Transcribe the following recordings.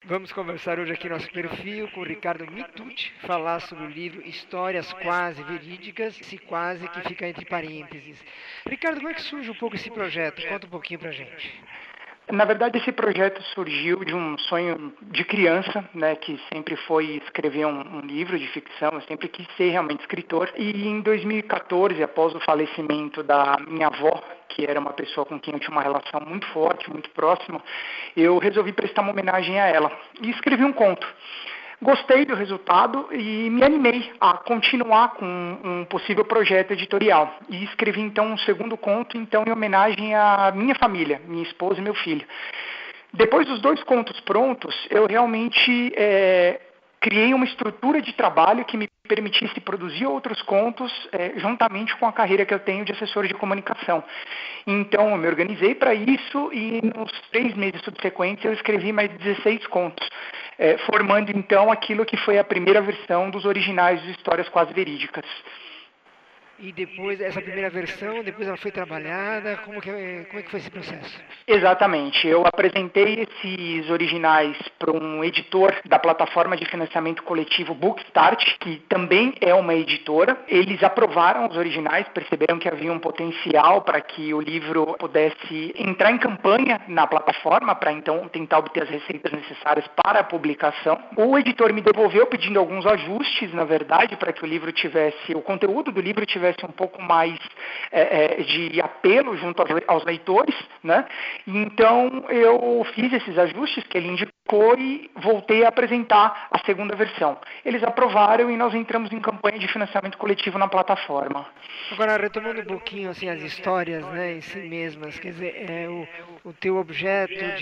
Vamos conversar hoje aqui no nosso perfil com o Ricardo Mitucci, falar sobre o livro Histórias Quase Verídicas, esse quase que fica entre parênteses. Ricardo, como é que surge um pouco esse projeto? Conta um pouquinho pra gente. Na verdade, esse projeto surgiu de um sonho de criança, né, que sempre foi escrever um livro de ficção, eu sempre quis ser realmente escritor. E em 2014, após o falecimento da minha avó, que era uma pessoa com quem eu tinha uma relação muito forte, muito próxima, eu resolvi prestar uma homenagem a ela e escrevi um conto. Gostei do resultado e me animei a continuar com um possível projeto editorial. E escrevi então um segundo conto, então em homenagem à minha família, minha esposa e meu filho. Depois dos dois contos prontos, eu realmente criei uma estrutura de trabalho que me permitisse produzir outros contos juntamente com a carreira que eu tenho de assessor de comunicação. Então, eu me organizei para isso e nos 3 meses subsequentes eu escrevi mais 16 contos, formando então aquilo que foi a primeira versão dos originais de Histórias Quase Verídicas. E depois, essa primeira versão, depois ela foi trabalhada, como é que foi esse processo? Exatamente. Eu apresentei esses originais para um editor da plataforma de financiamento coletivo Bookstart, que também é uma editora. Eles aprovaram os originais, perceberam que havia um potencial para que o livro pudesse entrar em campanha na plataforma, para então tentar obter as receitas necessárias para a publicação. O editor me devolveu pedindo alguns ajustes, na verdade, para que o conteúdo do livro tivesse um pouco mais de apelo junto aos leitores, né? Então eu fiz esses ajustes que ele indicou e voltei a apresentar a segunda versão. Eles aprovaram e nós entramos em campanha de financiamento coletivo na plataforma. Agora, retomando um pouquinho assim, as histórias, né, em si mesmas, quer dizer, o teu objeto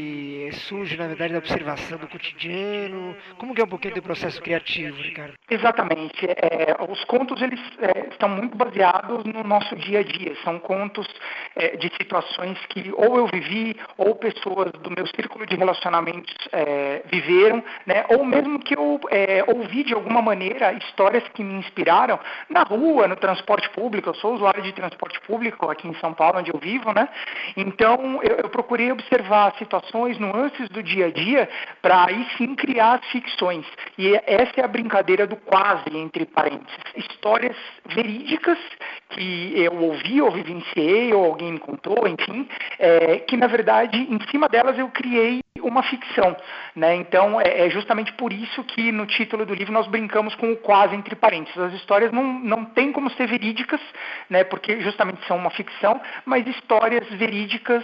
surge, na verdade, da observação do cotidiano. Como que é um pouquinho do processo criativo, Ricardo? Exatamente. Os contos eles estão muito baseados no nosso dia a dia. São contos de situações que ou eu vivi ou pessoas do meu círculo de relacionamentos viveram, né? Ou mesmo que eu ouvi de alguma maneira histórias que me inspiraram na rua, no transporte público. Eu sou usuário de transporte público aqui em São Paulo, onde eu vivo, né? Então eu procurei observar situações, nuances do dia a dia para aí sim criar as ficções. E essa é a brincadeira do quase, entre parênteses. Histórias verídicas que eu ouvi ou vivenciei ou alguém me contou, enfim, que na verdade em cima delas eu criei uma ficção, né? Então é justamente por isso que no título do livro nós brincamos com o quase entre parênteses. As histórias não têm como ser verídicas, né? Porque justamente são uma ficção, mas histórias verídicas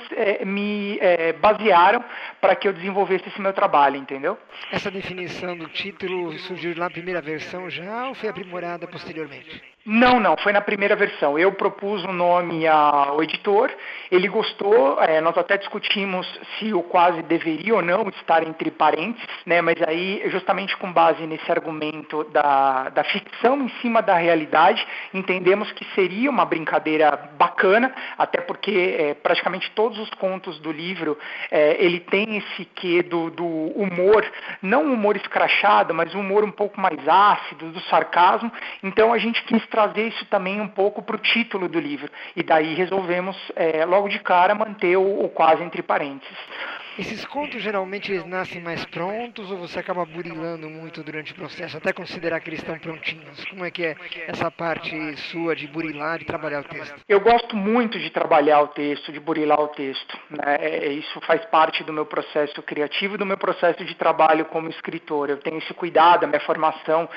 me basearam para que eu desenvolvesse esse meu trabalho, entendeu? Essa definição do título surgiu na primeira versão já ou foi aprimorada posteriormente? Não, foi na primeira versão. Eu propus um nome ao editor, ele gostou, nós até discutimos se o quase deveria ou não estar entre parênteses, né? Mas aí, justamente com base nesse argumento da ficção em cima da realidade, entendemos que seria uma brincadeira bacana, até porque praticamente todos os contos do livro, ele tem esse quê do humor, não um humor escrachado, mas um humor um pouco mais ácido, do sarcasmo. Então a gente quis trazer isso também um pouco para o título do livro. E daí resolvemos, logo de cara, manter o quase entre parênteses. Esses contos geralmente eles nascem mais prontos ou você acaba burilando muito durante o processo, até considerar que eles estão prontinhos? Como é que é essa parte sua de burilar, de trabalhar o texto? Eu gosto muito de trabalhar o texto, de burilar o texto, né? Isso faz parte do meu processo criativo e do meu processo de trabalho como escritor. Eu tenho esse cuidado, a minha formação,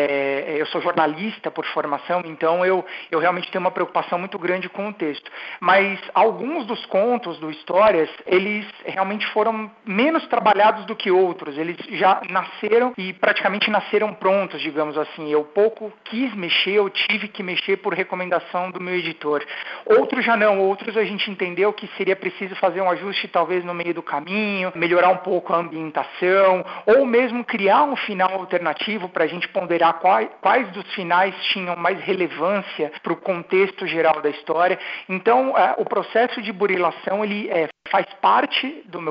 eu sou jornalista por formação, então eu realmente tenho uma preocupação muito grande com o texto. Mas alguns dos contos, do Histórias, eles realmente foram menos trabalhados do que outros. Eles já nasceram e praticamente nasceram prontos, digamos assim. Eu pouco quis mexer, eu tive que mexer por recomendação do meu editor. Outros já não, outros a gente entendeu que seria preciso fazer um ajuste talvez no meio do caminho, melhorar um pouco a ambientação, ou mesmo criar um final alternativo para a gente ponderar quais dos finais tinham mais relevância para o contexto geral da história. Então, o processo de burilação, ele faz parte do meu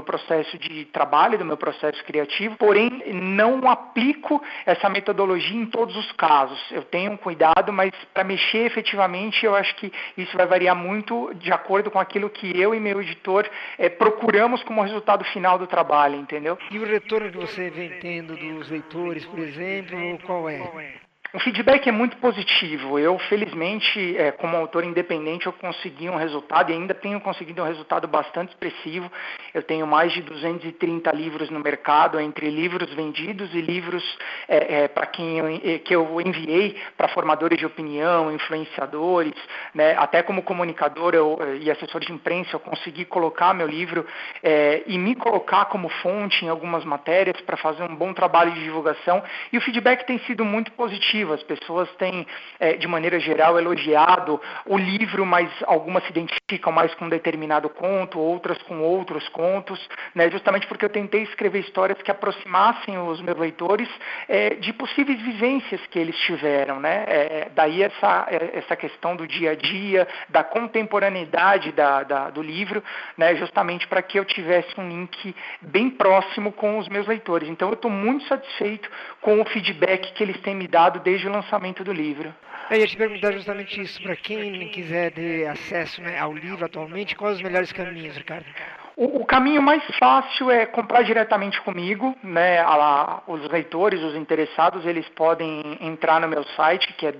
processo de trabalho, do meu processo criativo, porém não aplico essa metodologia em todos os casos. Eu tenho um cuidado, mas para mexer efetivamente eu acho que isso vai variar muito de acordo com aquilo que eu e meu editor procuramos como resultado final do trabalho, entendeu? E o retorno que você vem tendo dos leitores, por exemplo, qual é? O feedback é muito positivo. Eu, felizmente, como autor independente, eu consegui um resultado e ainda tenho conseguido um resultado bastante expressivo. Eu tenho mais de 230 livros no mercado, entre livros vendidos e livros para que eu enviei para formadores de opinião, influenciadores, né? Até como comunicador e assessor de imprensa, eu consegui colocar meu livro e me colocar como fonte em algumas matérias para fazer um bom trabalho de divulgação. E o feedback tem sido muito positivo. As pessoas têm, de maneira geral, elogiado o livro, mas algumas se identificam mais com um determinado conto, outras com outros contos, né? Justamente porque eu tentei escrever histórias que aproximassem os meus leitores de possíveis vivências que eles tiveram, né? Daí essa questão do dia a dia, da contemporaneidade do livro, né? Justamente para que eu tivesse um link bem próximo com os meus leitores. Então eu estou muito satisfeito com o feedback que eles têm me dado desde o lançamento do livro. Eu ia te perguntar justamente isso, para quem quiser ter acesso, né, ao livro atualmente, quais os melhores caminhos, Ricardo? O caminho mais fácil é comprar diretamente comigo, né? Os leitores, os interessados, eles podem entrar no meu site, que é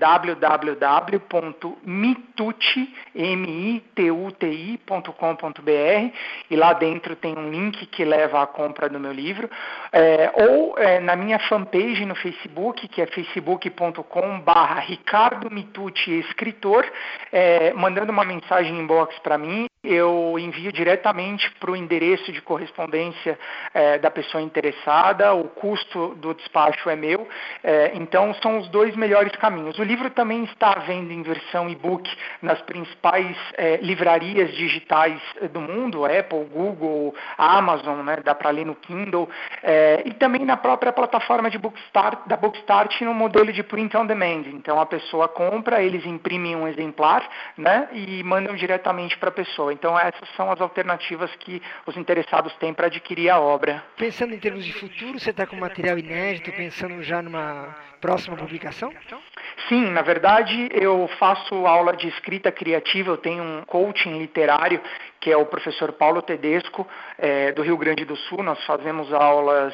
www.mituti.com.br, e lá dentro tem um link que leva à compra do meu livro, ou na minha fanpage no Facebook, que é facebook.com/Ricardo Mituti Escritor, mandando uma mensagem inbox para mim. Eu envio diretamente para o endereço de correspondência da pessoa interessada, o custo do despacho é meu, então são os dois melhores caminhos. O livro também está à venda em versão e-book nas principais livrarias digitais do mundo, Apple, Google, Amazon, né, dá para ler no Kindle, e também na própria plataforma da Bookstart no modelo de print on demand. Então a pessoa compra, eles imprimem um exemplar, né, e mandam diretamente para a pessoa. Então essas são as alternativas que os interessados têm para adquirir a obra. Pensando em termos de futuro, você está com material inédito, pensando já numa próxima publicação? Sim, na verdade eu faço aula de escrita criativa, eu tenho um coaching literário que é o professor Paulo Tedesco, do Rio Grande do Sul. Nós fazemos aulas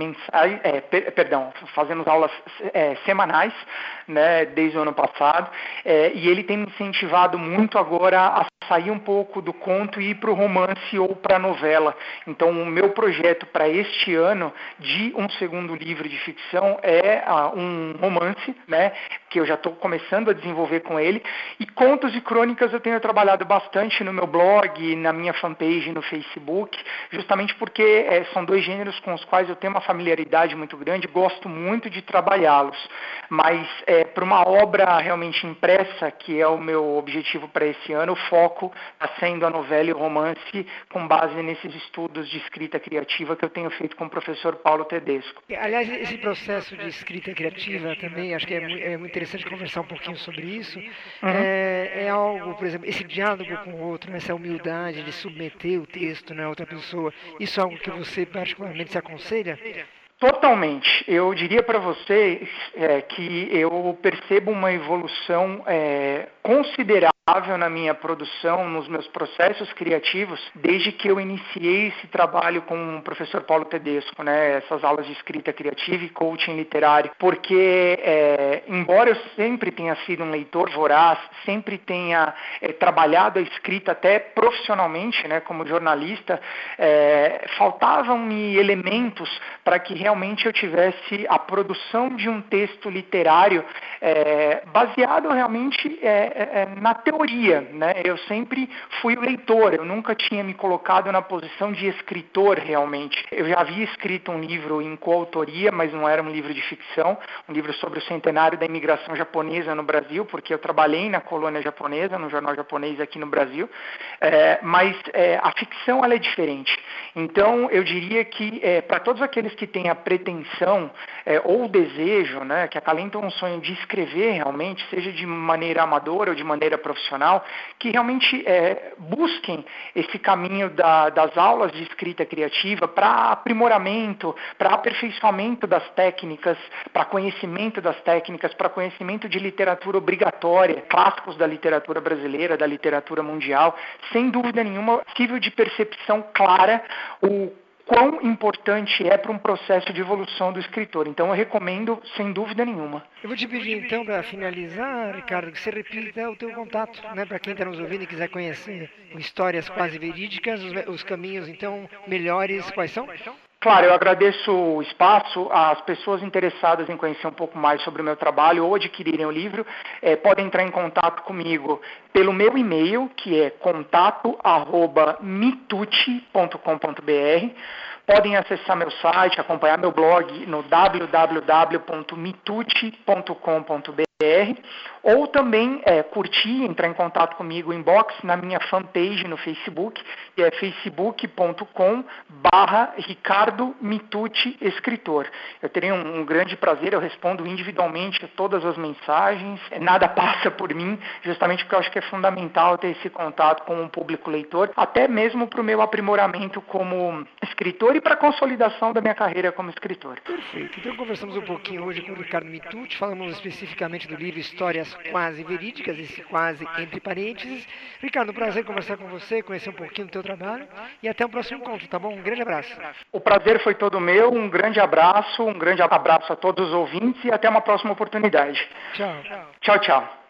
fazemos aulas semanais, né, desde o ano passado, e ele tem me incentivado muito agora a sair um pouco do conto e ir para o romance ou para a novela. Então, o meu projeto para este ano de um segundo livro de ficção é um romance, né, que eu já estou começando a desenvolver com ele, e contos e crônicas eu tenho trabalhado bastante no meu blog, na minha fanpage no Facebook, justamente porque são dois gêneros com os quais eu tenho uma familiaridade muito grande, gosto muito de trabalhá-los, mas para uma obra realmente impressa, que é o meu objetivo para esse ano, o foco está sendo a novela e o romance com base nesses estudos de escrita criativa que eu tenho feito com o professor Paulo Tedesco. Aliás, esse processo de escrita criativa também, acho que é muito interessante conversar um pouquinho sobre isso. É algo, por exemplo, esse diálogo com o outro, essa humildade de submeter o texto a outra pessoa, isso é algo que você particularmente se aconselha? Totalmente. Eu diria para vocês que eu percebo uma evolução considerável na minha produção, nos meus processos criativos, desde que eu iniciei esse trabalho com o professor Paulo Tedesco, né, essas aulas de escrita criativa e coaching literário, porque embora eu sempre tenha sido um leitor voraz, sempre tenha trabalhado a escrita até profissionalmente, né, como jornalista, faltavam-me elementos para que realmente eu tivesse a produção de um texto literário baseado realmente na teoria, né? Eu sempre fui o leitor, eu nunca tinha me colocado na posição de escritor realmente. Eu já havia escrito um livro em coautoria, mas não era um livro de ficção, um livro sobre o centenário da imigração japonesa no Brasil, porque eu trabalhei na colônia japonesa, no jornal japonês aqui no Brasil, mas a ficção ela é diferente. Então eu diria que para todos aqueles que têm a pretensão ou o desejo, né, que acalentam um sonho de escrever realmente, seja de maneira amadora ou de maneira profissional, educacional que realmente busquem esse caminho das aulas de escrita criativa para aprimoramento, para aperfeiçoamento das técnicas, para conhecimento das técnicas, para conhecimento de literatura obrigatória, clássicos da literatura brasileira, da literatura mundial, sem dúvida nenhuma, possível de percepção clara o quão importante é para um processo de evolução do escritor. Então eu recomendo sem dúvida nenhuma. Eu vou te pedir então, para finalizar, Ricardo, que você repita o teu contato, né, para quem está nos ouvindo e quiser conhecer histórias quase verídicas, os caminhos então melhores, quais são? Claro, eu agradeço o espaço. As pessoas interessadas em conhecer um pouco mais sobre o meu trabalho ou adquirirem o livro, podem entrar em contato comigo pelo meu e-mail, que é contato@mitucci.com.br. Podem acessar meu site, acompanhar meu blog no www.mitucci.com.br ou também curtir, entrar em contato comigo, inbox, na minha fanpage no Facebook, que é facebook.com/Ricardo Mitucci Escritor. Eu terei um grande prazer, eu respondo individualmente a todas as mensagens, nada passa por mim, justamente porque eu acho que é fundamental ter esse contato com o público leitor, até mesmo para o meu aprimoramento como escritor e para a consolidação da minha carreira como escritor. Perfeito. Então conversamos um pouquinho hoje com o Ricardo Mitucci, falamos especificamente do livro Histórias Quase Verídicas, esse quase entre parênteses. Ricardo, um prazer conversar com você, conhecer um pouquinho do teu trabalho e até o próximo encontro, tá bom? Um grande abraço. O prazer foi todo meu, um grande abraço a todos os ouvintes e até uma próxima oportunidade. Tchau. Tchau, tchau.